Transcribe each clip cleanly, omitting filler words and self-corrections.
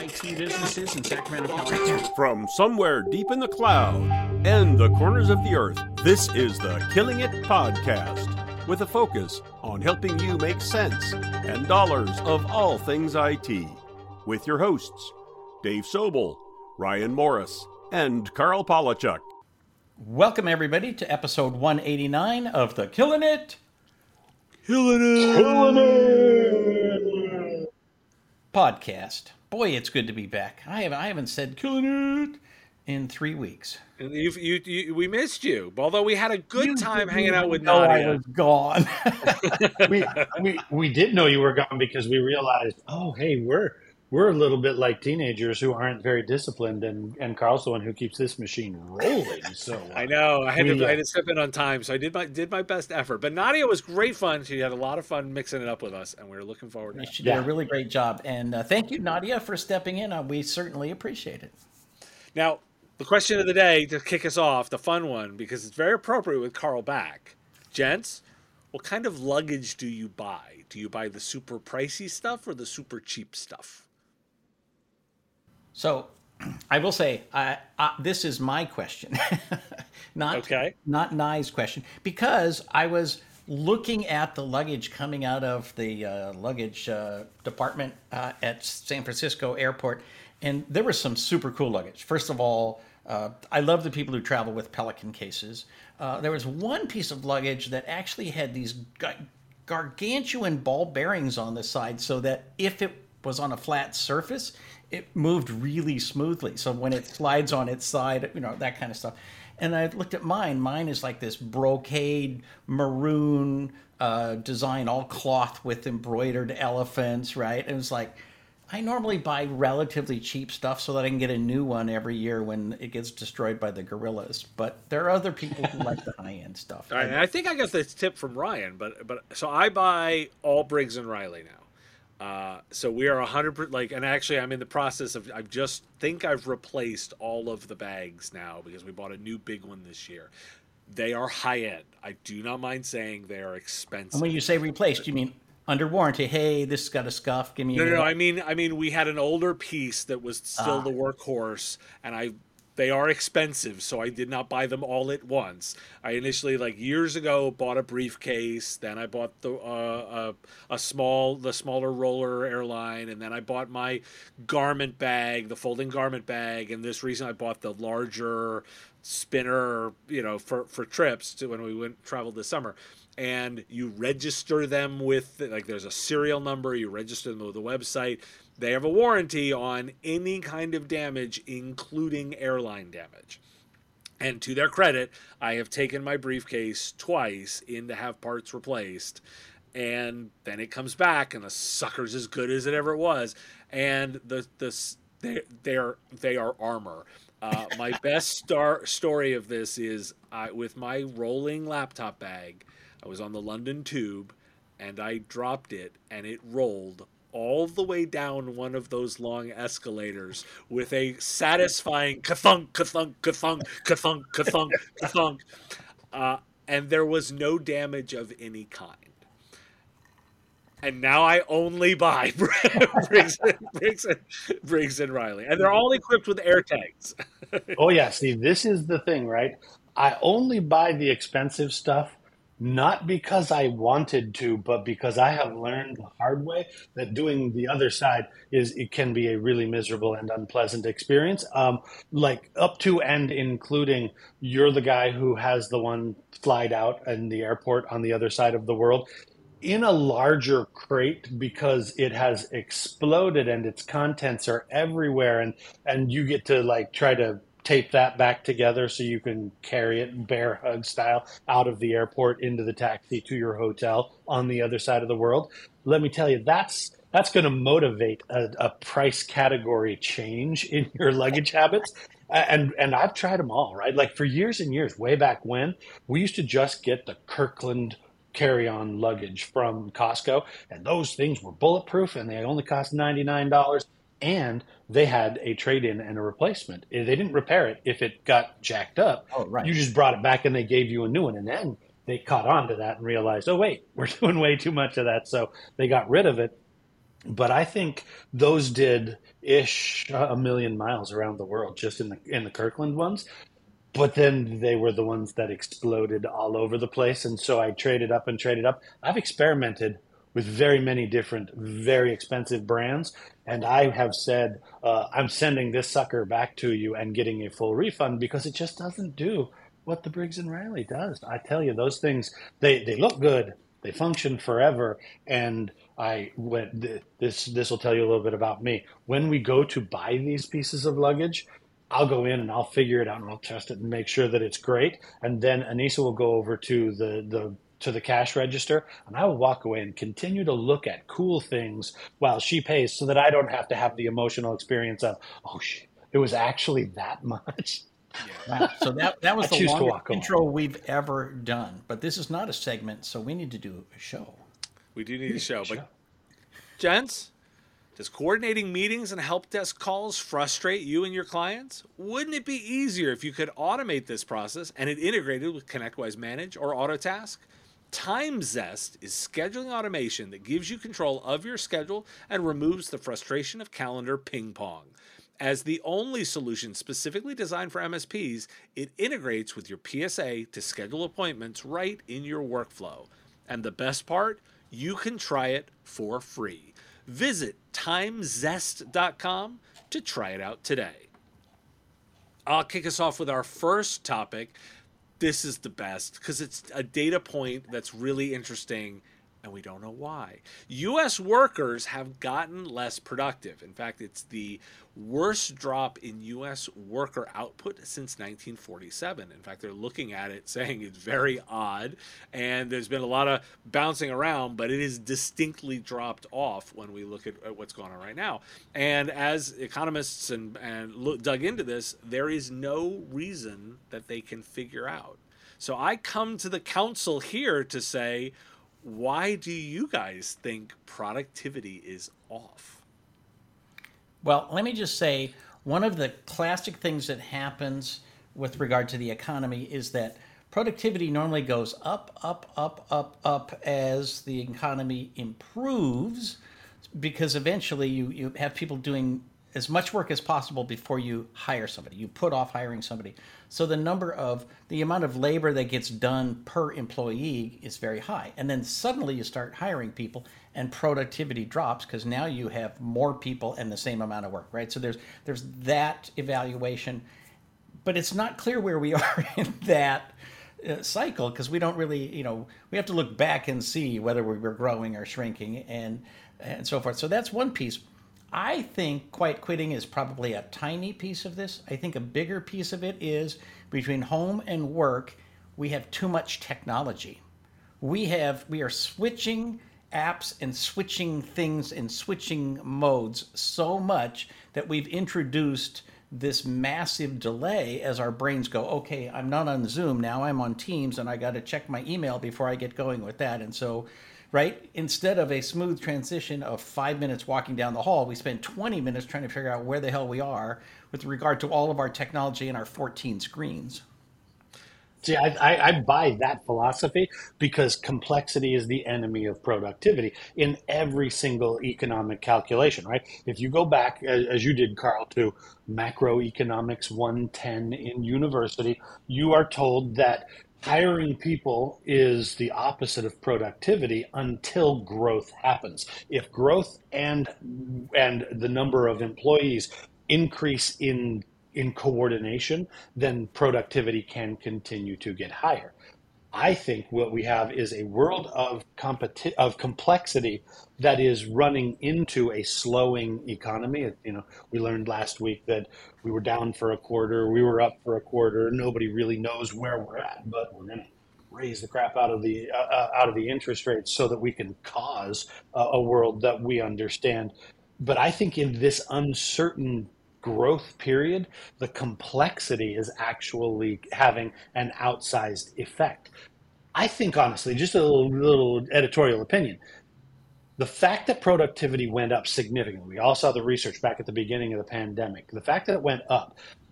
IT businesses in Sacramento, California. From somewhere deep in the cloud and the corners of the earth, this is the Killing It Podcast, with a focus on helping you make sense and dollars of all things IT. With your hosts, Dave Sobel, Ryan Morris, and Carl Polachuk. Welcome, everybody, to episode 189 of the Killing It Podcast. Boy, it's good to be back. I haven't said Killing It in 3 weeks. And we missed you, although we had a good time hanging out with Nadia. I was gone. we did know you were gone because we realized, oh, hey, we're a little bit like teenagers who aren't very disciplined, and Carl's the one who keeps this machine rolling. So I know I had to step in on time, so I did my best effort. But Nadia was great fun. She had a lot of fun mixing it up with us, and we were looking forward to it. She did a really great job, and thank you, Nadia, for stepping in. We certainly appreciate it. Now, the question of the day to kick us off, the fun one, because it's very appropriate with Carl back. Gents, what kind of luggage do you buy? Do you buy the super pricey stuff or the super cheap stuff? So, I will say, this is my question, not Nye's question, because I was looking at the luggage coming out of the luggage department at San Francisco Airport, and there was some super cool luggage. First of all, I love the people who travel with Pelican cases. There was one piece of luggage that actually had these gargantuan ball bearings on the side, so that if it was on a flat surface, it moved really smoothly. So when it slides on its side, that kind of stuff. And I looked at mine. Mine is like this brocade maroon design, all cloth with embroidered elephants, right? And it was like, I normally buy relatively cheap stuff so that I can get a new one every year when it gets destroyed by the gorillas. But there are other people who like the high-end stuff. All right, and I think I got this tip from Ryan, but so I buy all Briggs & Riley now. So we are 100%, and actually I'm in the process of, I've replaced all of the bags now because we bought a new big one this year. They are high end. I do not mind saying they are expensive. And when you say replaced, you mean under warranty? Hey, this has got a scuff. Give me No. I mean, we had an older piece that was still the workhorse, and they are expensive, so I did not buy them all at once. I initially, years ago, bought a briefcase. Then I bought the smaller roller airline, and then I bought my garment bag, the folding garment bag. And this recent, I bought the larger spinner, for trips when we traveled this summer. And you register them with, there's a serial number. You register them with the website. They have a warranty on any kind of damage, including airline damage. And to their credit, I have taken my briefcase twice in to have parts replaced. And then it comes back, and the sucker's as good as it ever was. And they are armor. My best story of this is with my rolling laptop bag. I was on the London Tube, and I dropped it, and it rolled all the way down one of those long escalators with a satisfying ka-thunk, ka-thunk, ka-thunk, ka-thunk, ka-thunk, ka-thunk. And there was no damage of any kind. And now I only buy Briggs & Riley. And they're all equipped with air tags. Oh, yeah. See, this is the thing, right? I only buy the expensive stuff not because I wanted to, but because I have learned the hard way that doing the other side it can be a really miserable and unpleasant experience. Up to and including, you're the guy who has the one flied out in the airport on the other side of the world in a larger crate because it has exploded and its contents are everywhere, and you get to try to tape that back together so you can carry it bear hug style out of the airport into the taxi to your hotel on the other side of the world. Let me tell you, that's going to motivate a price category change in your luggage habits. And I've tried them all, right? For years and years, way back when, we used to just get the Kirkland carry-on luggage from Costco, and those things were bulletproof, and they only cost $99. And they had a trade-in and a replacement. They didn't repair it if it got jacked up. Oh, right. You just brought it back and they gave you a new one. And then they caught on to that and realized, oh, wait, we're doing way too much of that. So they got rid of it. But I think those did ish a million miles around the world just in the Kirkland ones. But then they were the ones that exploded all over the place. And so I traded up and traded up. I've experimented with very many different, very expensive brands. And I have said, I'm sending this sucker back to you and getting a full refund because it just doesn't do what the Briggs and Riley does. I tell you, those things, they look good. They function forever. And this will tell you a little bit about me. When we go to buy these pieces of luggage, I'll go in and I'll figure it out and I'll test it and make sure that it's great. And then Anissa will go over to the cash register and I will walk away and continue to look at cool things while she pays so that I don't have to have the emotional experience of, oh shit, it was actually that much. Yeah. Wow. So that was the longest intro we've ever done. But this is not a segment, so we need to do a show. We do need a show. But gents, does coordinating meetings and help desk calls frustrate you and your clients? Wouldn't it be easier if you could automate this process and it integrated with ConnectWise Manage or Autotask? TimeZest is scheduling automation that gives you control of your schedule and removes the frustration of calendar ping pong. As the only solution specifically designed for MSPs, it integrates with your PSA to schedule appointments right in your workflow. And the best part, you can try it for free. Visit timezest.com to try it out today. I'll kick us off with our first topic. This is the best because it's a data point that's really interesting and we don't know why. U.S. workers have gotten less productive. In fact, it's the worst drop in U.S. worker output since 1947. In fact, they're looking at it saying it's very odd, and there's been a lot of bouncing around, but it is distinctly dropped off when we look at what's going on right now. And as economists and dug into this, there is no reason that they can figure out. So I come to the council here to say, why do you guys think productivity is off? Well, let me just say, one of the classic things that happens with regard to the economy is that productivity normally goes up, up, up, up, up as the economy improves, because eventually you have people doing as much work as possible before you hire somebody. You put off hiring somebody. So the amount of labor that gets done per employee is very high. And then suddenly you start hiring people and productivity drops because now you have more people and the same amount of work, right? So there's that evaluation, but it's not clear where we are in that cycle because we don't really, we have to look back and see whether we're growing or shrinking and so forth. So that's one piece. I think quiet quitting is probably a tiny piece of this. I think a bigger piece of it is between home and work, we have too much technology. We are switching apps and switching things and switching modes so much that we've introduced this massive delay as our brains go, okay, I'm not on Zoom, now I'm on Teams and I got to check my email before I get going with that. And so right? Instead of a smooth transition of 5 minutes walking down the hall, we spend 20 minutes trying to figure out where the hell we are with regard to all of our technology and our 14 screens. See, I buy that philosophy because complexity is the enemy of productivity in every single economic calculation, right? If you go back, as you did, Carl, to macroeconomics 110 in university, you are told that hiring people is the opposite of productivity until growth happens. If growth and the number of employees increase in coordination, then productivity can continue to get higher. I think what we have is a world of complexity that is running into a slowing economy. We learned last week that we were down for a quarter, we were up for a quarter. Nobody really knows where we're at, but we're going to raise the crap out of the interest rates so that we can cause a world that we understand. But I think in this uncertain growth period, the complexity is actually having an outsized effect. I think, honestly, just a little editorial opinion, the fact that productivity went up significantly, we all saw the research back at the beginning of the pandemic, the fact that it went up,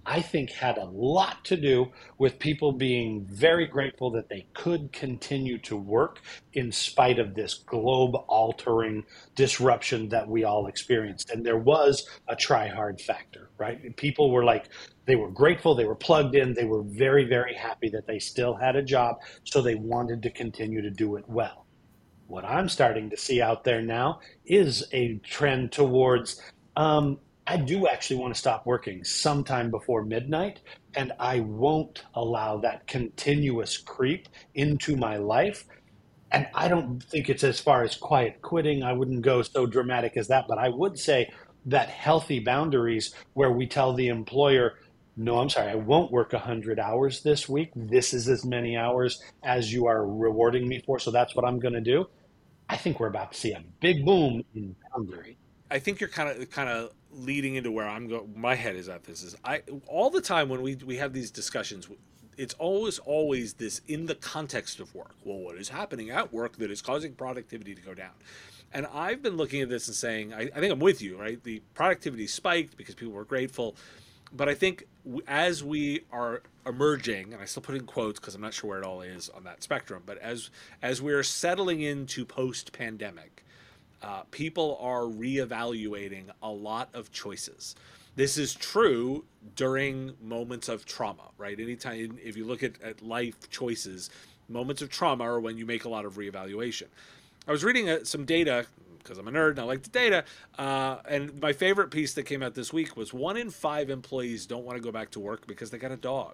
I think had a lot to do with people being very grateful that they could continue to work in spite of this globe altering disruption that we all experienced. And there was a try hard factor, right? People were like, they were grateful, they were plugged in, they were very, very happy that they still had a job, so they wanted to continue to do it well. What I'm starting to see out there now is a trend towards, I do actually want to stop working sometime before midnight, and I won't allow that continuous creep into my life. And I don't think it's as far as quiet quitting. I wouldn't go so dramatic as that, but I would say that healthy boundaries where we tell the employer, no, I'm sorry, I won't work 100 hours this week. This is as many hours as you are rewarding me for, so that's what I'm going to do. I think we're about to see a big boom in boundary. I think you're kind of leading into where I'm going. My head is at this. Is I all the time when we have these discussions, it's always this in the context of work. Well, what is happening at work that is causing productivity to go down? And I've been looking at this and saying, I think I'm with you, right? The productivity spiked because people were grateful. But I think as we are emerging, and I still put in quotes because I'm not sure where it all is on that spectrum, but as we're settling into post-pandemic, people are reevaluating a lot of choices. This is true during moments of trauma, right? Anytime, if you look at life choices, moments of trauma are when you make a lot of reevaluation. I was reading some data, because I'm a nerd and I like the data, and my favorite piece that came out this week was 1 in 5 employees don't want to go back to work because they got a dog.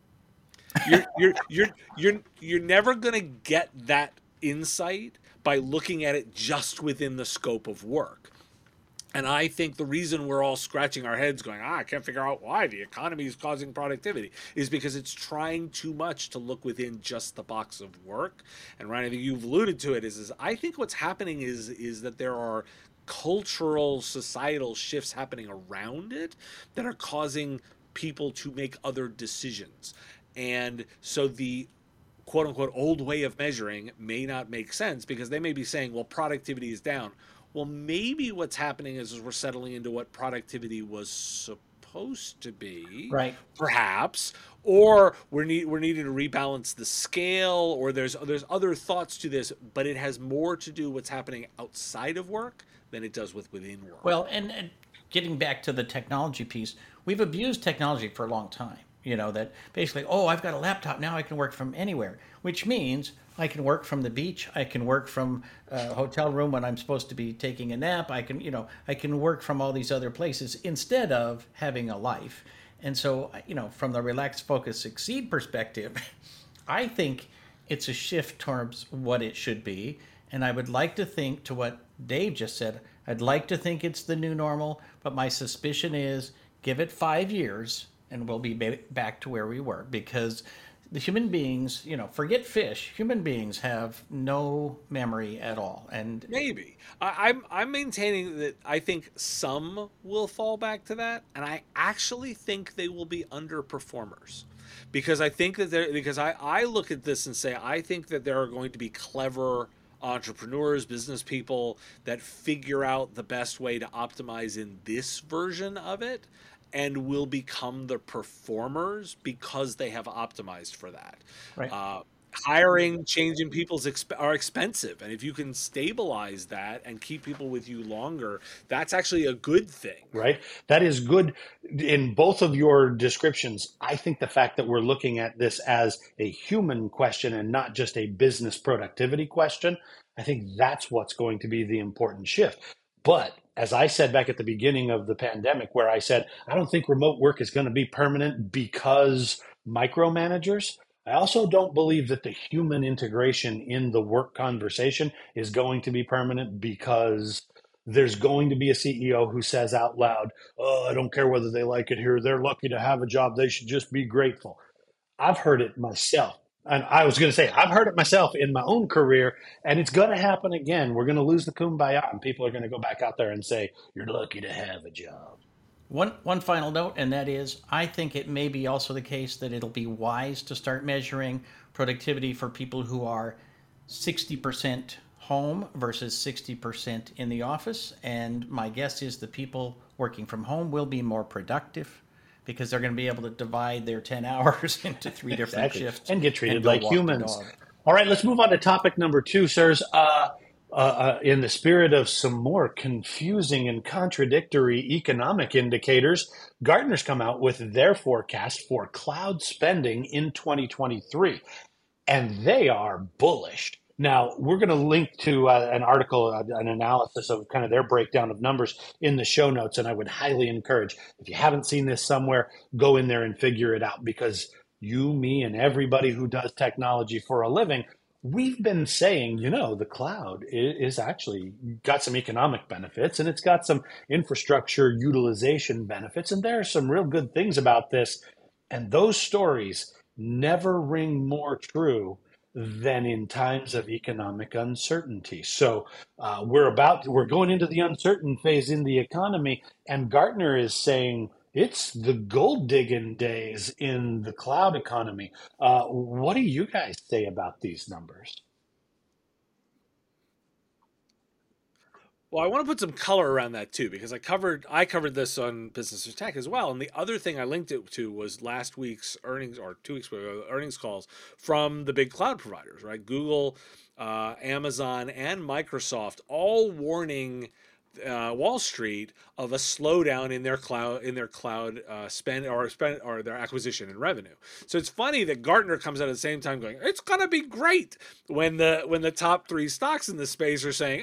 You're never going to get that insight by looking at it just within the scope of work. And I think the reason we're all scratching our heads going, I can't figure out why the economy is causing productivity, is because it's trying too much to look within just the box of work. And Ryan, I think you've alluded to it, is I think what's happening is that there are cultural, societal shifts happening around it that are causing people to make other decisions. And so the quote unquote old way of measuring may not make sense because they may be saying, well, productivity is down. Well, maybe what's happening is we're settling into what productivity was supposed to be, right? Perhaps, or we're needing to rebalance the scale, or there's other thoughts to this, but it has more to do what's happening outside of work than it does within work. Well, and getting back to the technology piece, we've abused technology for a long time. You know, that basically, oh, I've got a laptop, now I can work from anywhere, which means I can work from the beach, I can work from a hotel room when I'm supposed to be taking a nap, I can work from all these other places instead of having a life. And so, from the relax, focus, succeed perspective, I think it's a shift towards what it should be. And I would like to think, to what Dave just said, I'd like to think it's the new normal, but my suspicion is give it 5 years and we'll be back to where we were, because the human beings, forget fish, human beings have no memory at all. And maybe I'm maintaining that I think some will fall back to that, and I actually think they will be underperformers, because I think that I look at this and say I think that there are going to be clever entrepreneurs, business people that figure out the best way to optimize in this version of it, and will become the performers because they have optimized for that. Right. Hiring, changing people's are expensive, and if you can stabilize that and keep people with you longer, that's actually a good thing. Right. That is good. In both of your descriptions, I think the fact that we're looking at this as a human question and not just a business productivity question, I think that's what's going to be the important shift. But as I said back at the beginning of the pandemic, where I said, I don't think remote work is going to be permanent because micromanagers, I also don't believe that the human integration in the work conversation is going to be permanent, because there's going to be a CEO who says out loud, oh, I don't care whether they like it here. They're lucky to have a job. They should just be grateful. I've heard it myself. And I was going to say, I've heard it myself in my own career, and it's going to happen again. We're going to lose the kumbaya, and people are going to go back out there and say, you're lucky to have a job. One final note, and that is, I think it may be also the case that it'll be wise to start measuring productivity for people who are 60% home versus 60% in the office. And my guess is the people working from home will be more productive. because they're going to be able to divide their 10 hours into three different shifts and get treated like humans. All right, let's move on to topic number 2, sirs. In the spirit of some more confusing and contradictory economic indicators, Gartner's come out with their forecast for cloud spending in 2023, and they are bullish. Now, we're going to link to an article, an analysis of kind of their breakdown of numbers in the show notes, and I would highly encourage, if you haven't seen this somewhere, go in there and figure it out, because you, me, and everybody who does technology for a living, we've been saying, the cloud is actually got some economic benefits, and it's got some infrastructure utilization benefits, and there are some real good things about this, and those stories never ring more true than in times of economic uncertainty. So we're going into the uncertain phase in the economy, and Gartner is saying it's the gold digging days in the cloud economy. What do you guys say about these numbers? Well, I want to put some color around that too, because I covered this on Business of Tech as well. And the other thing I linked it to was last week's earnings, or 2 weeks ago, earnings calls from the big cloud providers, right? Google, Amazon, and Microsoft all warning Wall Street of a slowdown in their cloud spend or their acquisition and revenue. So it's funny that Gartner comes out at the same time going, it's gonna be great, when the top 3 stocks in the space are saying,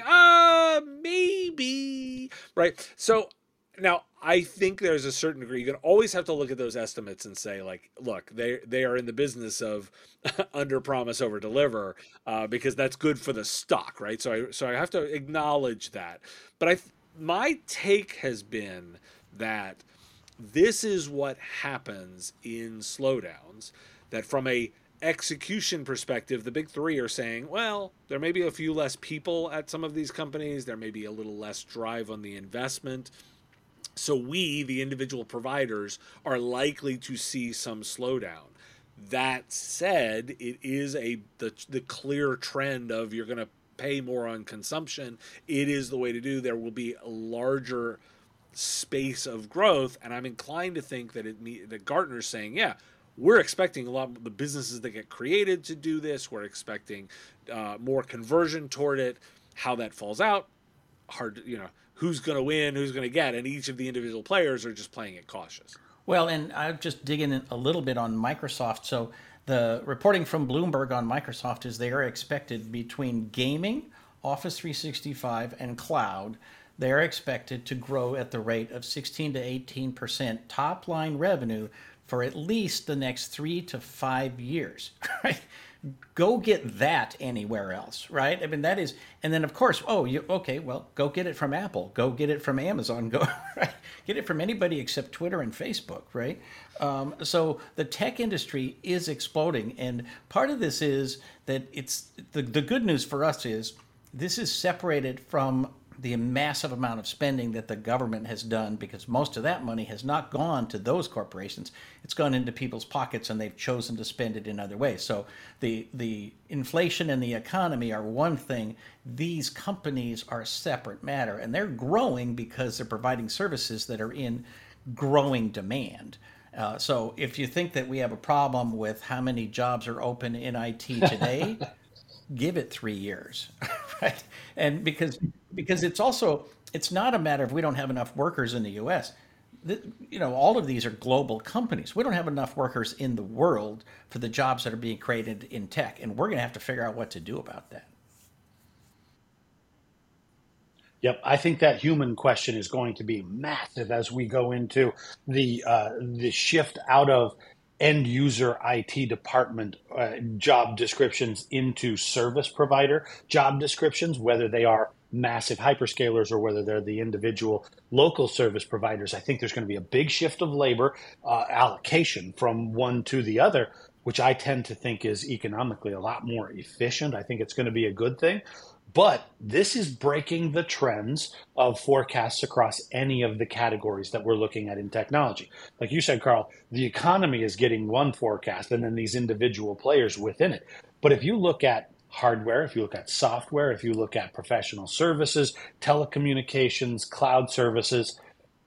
maybe, right? So now I think there's a certain degree, you can always have to look at those estimates and say, like, look, they are in the business of under promise, over deliver, because that's good for the stock, right? So I have to acknowledge that. But my take has been that this is what happens in slowdowns, that from a execution perspective, the big 3 are saying, well, there may be a few less people at some of these companies, there may be a little less drive on the investment. So we, the individual providers, are likely to see some slowdown. That said, it is the clear trend of you're going to pay more on consumption. It is the way to do. There will be a larger space of growth, and I'm inclined to think that Gartner's saying, yeah, we're expecting a lot of the businesses that get created to do this. We're expecting more conversion toward it. How that falls out, hard, who's going to win, who's going to get, and each of the individual players are just playing it cautious. Well, and I'll just dig in a little bit on Microsoft. So the reporting from Bloomberg on Microsoft is they are expected, between gaming, Office 365, and cloud, they are expected to grow at the rate of 16 to 18% top line revenue for at least the next 3 to 5 years, right? Go get that anywhere else, right? I mean, that is, and then of course, go get it from Apple, go get it from Amazon, right? Get it from anybody except Twitter and Facebook, right? So the tech industry is exploding, and part of this is that it's the good news for us is this is separated from the massive amount of spending that the government has done, because most of that money has not gone to those corporations. It's gone into people's pockets, and they've chosen to spend it in other ways. So the inflation and the economy are one thing. These companies are a separate matter, and they're growing because they're providing services that are in growing demand. So if you think that we have a problem with how many jobs are open in IT today, give it 3 years, right? And because it's not a matter of we don't have enough workers in the U.S. All of these are global companies. We don't have enough workers in the world for the jobs that are being created in tech, and we're going to have to figure out what to do about that. Yep, I think that human question is going to be massive as we go into the shift out of end user IT department job descriptions into service provider job descriptions, whether they are massive hyperscalers or whether they're the individual local service providers. I think there's going to be a big shift of labor allocation from one to the other, which I tend to think is economically a lot more efficient. I think it's going to be a good thing. But this is breaking the trends of forecasts across any of the categories that we're looking at in technology. Like you said, Carl, the economy is getting one forecast and then these individual players within it. But if you look at hardware, if you look at software, if you look at professional services, telecommunications, cloud services,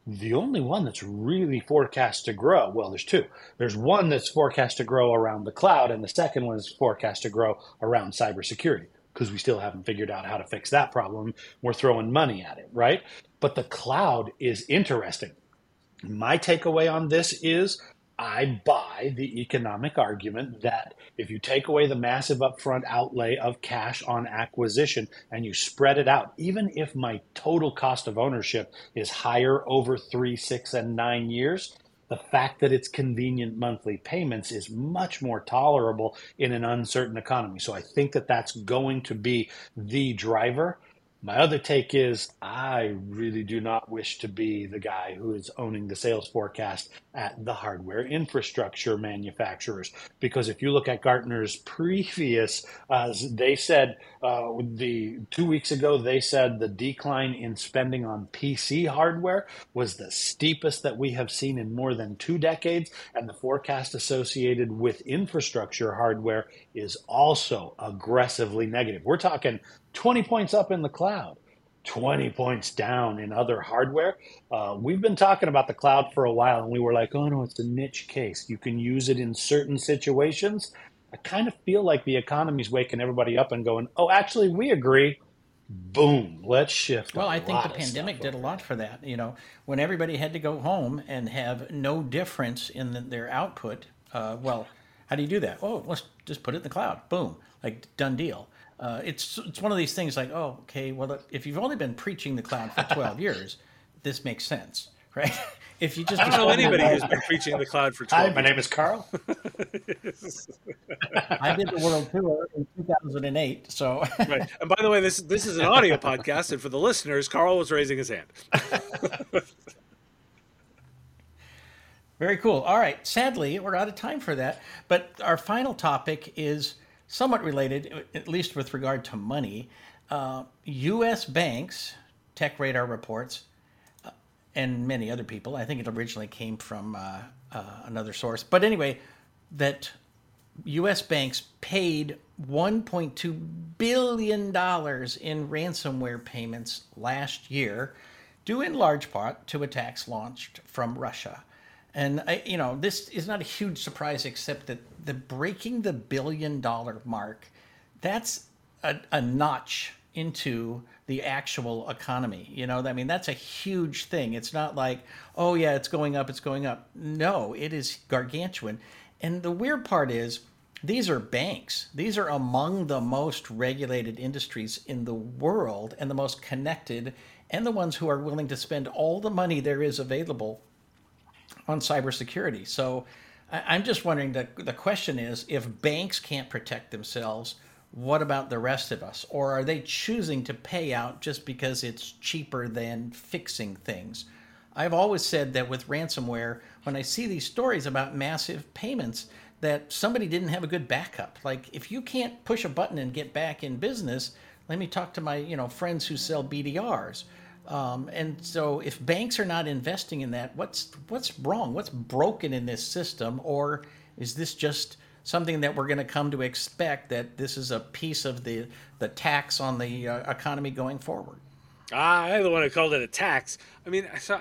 The only one that's really forecast to grow, well, there's two. There's one that's forecast to grow around the cloud, and the second one is forecast to grow around cybersecurity, because we still haven't figured out how to fix that problem. We're throwing money at it, right? But the cloud is interesting. My takeaway on this is I buy the economic argument that if you take away the massive upfront outlay of cash on acquisition and you spread it out, even if my total cost of ownership is higher over 3, 6, and 9 years, the fact that it's convenient monthly payments is much more tolerable in an uncertain economy. So I think that that's going to be the driver. My other take is I really do not wish to be the guy who is owning the sales forecast at the hardware infrastructure manufacturers. Because if you look at Gartner's previous, they said 2 weeks ago, they said the decline in spending on PC hardware was the steepest that we have seen in more than 2 decades. And the forecast associated with infrastructure hardware is also aggressively negative. We're talking 20 points up in the cloud, 20 points down in other hardware. We've been talking about the cloud for a while, and we were like, oh no, it's a niche case. You can use it in certain situations. I kind of feel like the economy's waking everybody up and going, oh, actually, we agree. Boom, let's shift. Well, I think the pandemic did a lot for that. You know, when everybody had to go home and have no difference in their output, well, how do you do that? Oh, let's just put it in the cloud. Boom, like done deal. It's one of these things like, oh, okay, well, if you've only been preaching the cloud for 12 years, this makes sense, right? If you just I don't know anybody who's been preaching the cloud for 12 years. Hi, my name is Carl. I did the world tour in 2008, so. Right. And by the way, this is an audio podcast, and for the listeners, Carl was raising his hand. Very cool. All right. Sadly, we're out of time for that. But our final topic is somewhat related, at least with regard to money. U.S. banks, TechRadar reports, and many other people, I think it originally came from another source. But anyway, that U.S. banks paid $1.2 billion in ransomware payments last year, due in large part to attacks launched from Russia. And, this is not a huge surprise, except that the breaking the $1 billion mark, that's a notch into the actual economy. That's a huge thing. It's not like, oh, yeah, it's going up, it's going up. No, it is gargantuan. And the weird part is these are banks. These are among the most regulated industries in the world and the most connected and the ones who are willing to spend all the money there is available on cybersecurity. So I'm just wondering, the question is, if banks can't protect themselves, what about the rest of us? Or are they choosing to pay out just because it's cheaper than fixing things? I've always said that with ransomware, when I see these stories about massive payments, that somebody didn't have a good backup. Like, if you can't push a button and get back in business, let me talk to my friends who sell BDRs. And so if banks are not investing in that, what's wrong? What's broken in this system? Or is this just something that we're going to come to expect, that this is a piece of the tax on the economy going forward? I'm the one who called it a tax. So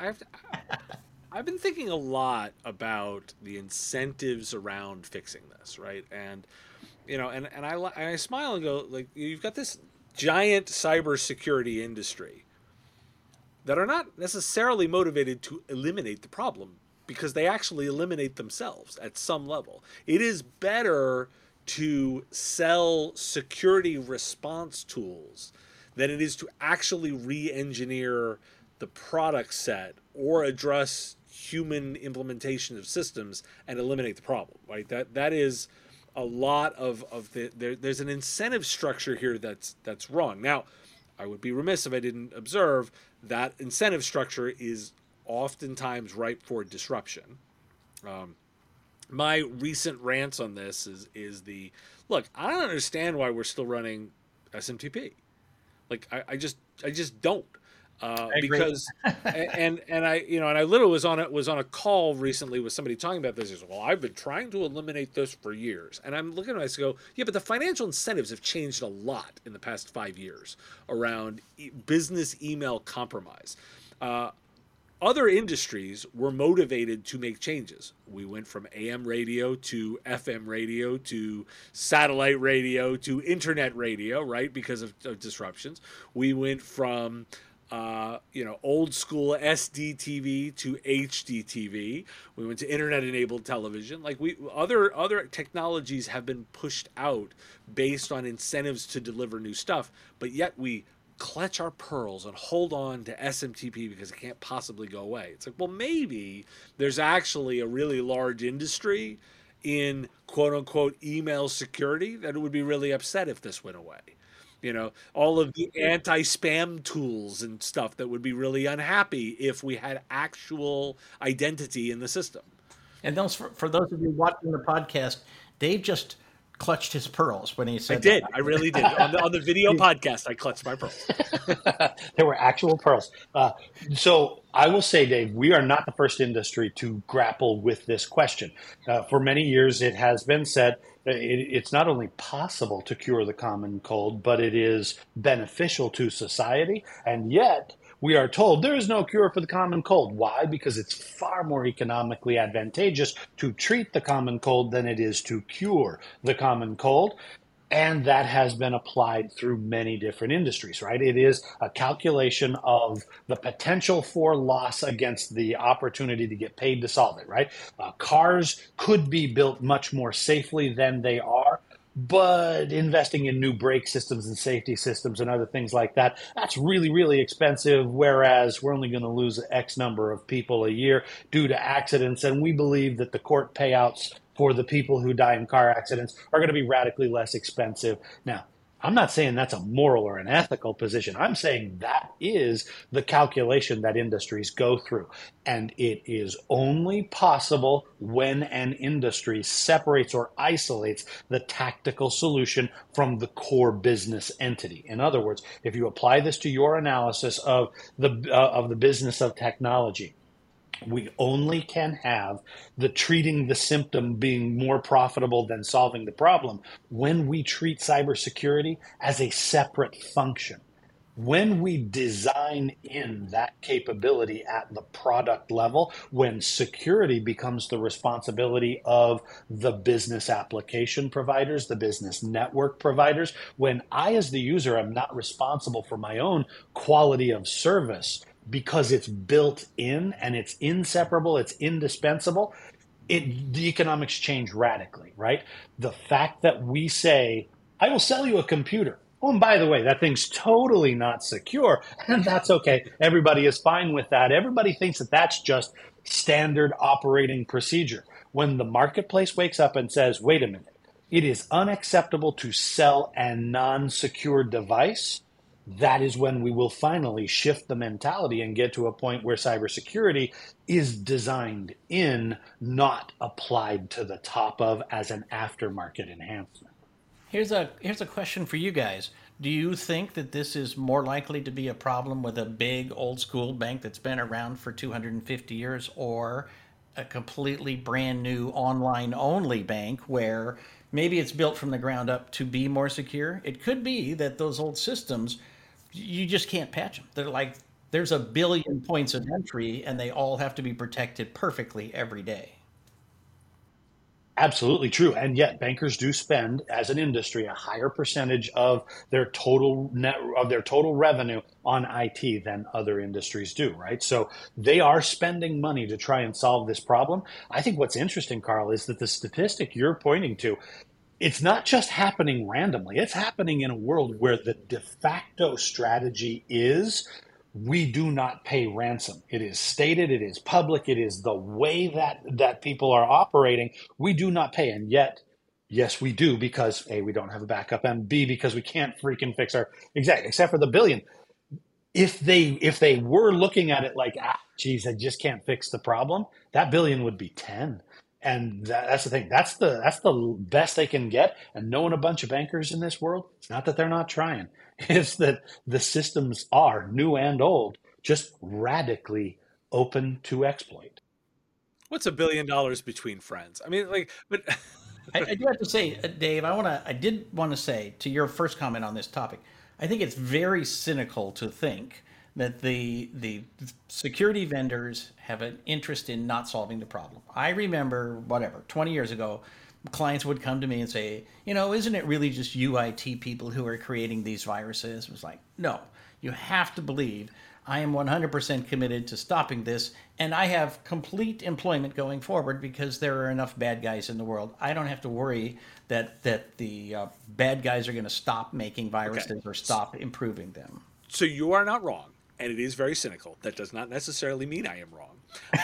I've been thinking a lot about the incentives around fixing this, right? And and I smile and go, like, you've got this giant cybersecurity industry that are not necessarily motivated to eliminate the problem, because they actually eliminate themselves at some level. It is better to sell security response tools than it is to actually re-engineer the product set or address human implementation of systems and eliminate the problem, right? That is a lot of there's an incentive structure here that's wrong. Now, I would be remiss if I didn't observe that incentive structure is oftentimes ripe for disruption. My recent rants on this is look, I don't understand why we're still running SMTP. Like, I just don't. Because and I literally was on a call recently with somebody talking about this. He said, well, I've been trying to eliminate this for years, and I'm looking at it and I go, yeah, but the financial incentives have changed a lot in the past 5 years around business email compromise. other industries were motivated to make changes. We went from AM radio to FM radio to satellite radio to internet radio, right? Because of disruptions. We went from old school SD TV to HD TV. We went to internet-enabled television. Like other technologies have been pushed out based on incentives to deliver new stuff, but yet we clutch our pearls and hold on to SMTP because it can't possibly go away. It's like, well, maybe there's actually a really large industry in quote-unquote email security that would be really upset if this went away. All of the anti-spam tools and stuff that would be really unhappy if we had actual identity in the system. And for those of you watching the podcast, Dave just clutched his pearls when he said I did. That. I really did. On the video podcast, I clutched my pearls. There were actual pearls. So I will say, Dave, we are not the first industry to grapple with this question. For many years, it has been said it's not only possible to cure the common cold, but it is beneficial to society. And yet we are told there is no cure for the common cold. Why? Because it's far more economically advantageous to treat the common cold than it is to cure the common cold. And that has been applied through many different industries, right? It is a calculation of the potential for loss against the opportunity to get paid to solve it, right? Cars could be built much more safely than they are, but investing in new brake systems and safety systems and other things like that, that's really, really expensive, whereas we're only going to lose X number of people a year due to accidents. And we believe that the court payouts for the people who die in car accidents are going to be radically less expensive. Now, I'm not saying that's a moral or an ethical position. I'm saying that is the calculation that industries go through. And it is only possible when an industry separates or isolates the tactical solution from the core business entity. In other words, if you apply this to your analysis of the business of technology, we only can have the treating the symptom being more profitable than solving the problem when we treat cybersecurity as a separate function. When we design in that capability at the product level, when security becomes the responsibility of the business application providers, the business network providers, when I as the user am not responsible for my own quality of service, because it's built in and it's inseparable, it's indispensable, the economics change radically, right? The fact that we say, I will sell you a computer. Oh, and by the way, that thing's totally not secure, and that's okay. Everybody is fine with that. Everybody thinks that that's just standard operating procedure. When the marketplace wakes up and says, wait a minute, it is unacceptable to sell a non-secure device, that is when we will finally shift the mentality and get to a point where cybersecurity is designed in, not applied to the top of as an aftermarket enhancement. Here's a question for you guys. Do you think that this is more likely to be a problem with a big old school bank that's been around for 250 years or a completely brand new online only bank where maybe it's built from the ground up to be more secure? It could be that those old systems, you just can't patch them. They're like, there's a billion points of entry and they all have to be protected perfectly every day. Absolutely true. And yet bankers do spend, as an industry, a higher percentage of their total revenue on IT than other industries do, right? So they are spending money to try and solve this problem. I think what's interesting, Carl, is that the statistic you're pointing to, it's not just happening randomly. It's happening in a world where the de facto strategy is we do not pay ransom. It is stated, it is public, it is the way that people are operating. We do not pay. And yet, yes, we do, because A, we don't have a backup, and B, because we can't freaking fix our except for the billion. If they were looking at it like, geez, I just can't fix the problem, that billion would be 10. And that's the thing. That's the best they can get. And knowing a bunch of bankers in this world, it's not that they're not trying. It's that the systems are, new and old, just radically open to exploit. What's $1 billion between friends? I mean, but I do have to say, Dave, I did want to say to your first comment on this topic, I think it's very cynical to think that the security vendors have an interest in not solving the problem. I remember, 20 years ago, clients would come to me and say, isn't it really just you IT people who are creating these viruses? It was like, no, you have to believe I am 100% committed to stopping this, and I have complete employment going forward because there are enough bad guys in the world. I don't have to worry that the bad guys are going to stop making viruses or stop improving them. So you are not wrong, and it is very cynical. That does not necessarily mean I am wrong.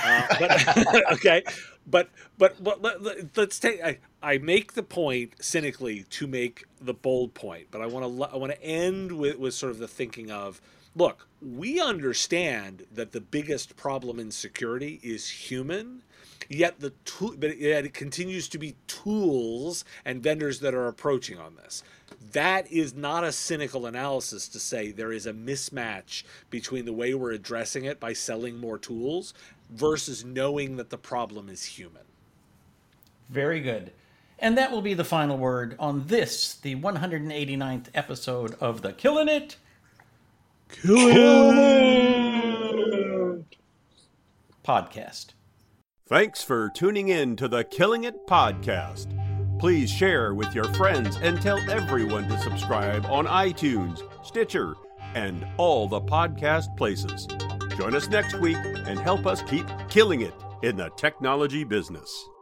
But let's take. I make the point cynically to make the bold point, but I want to end with sort of the thinking of, look, we understand that the biggest problem in security is human, yet it continues to be tools and vendors that are approaching on this. That is not a cynical analysis to say there is a mismatch between the way we're addressing it by selling more tools versus knowing that the problem is human. Very good. And that will be the final word on this, the 189th episode of the Killing It podcast. Thanks for tuning in to the Killing It podcast. Please share with your friends and tell everyone to subscribe on iTunes, Stitcher, and all the podcast places. Join us next week and help us keep killing it in the technology business.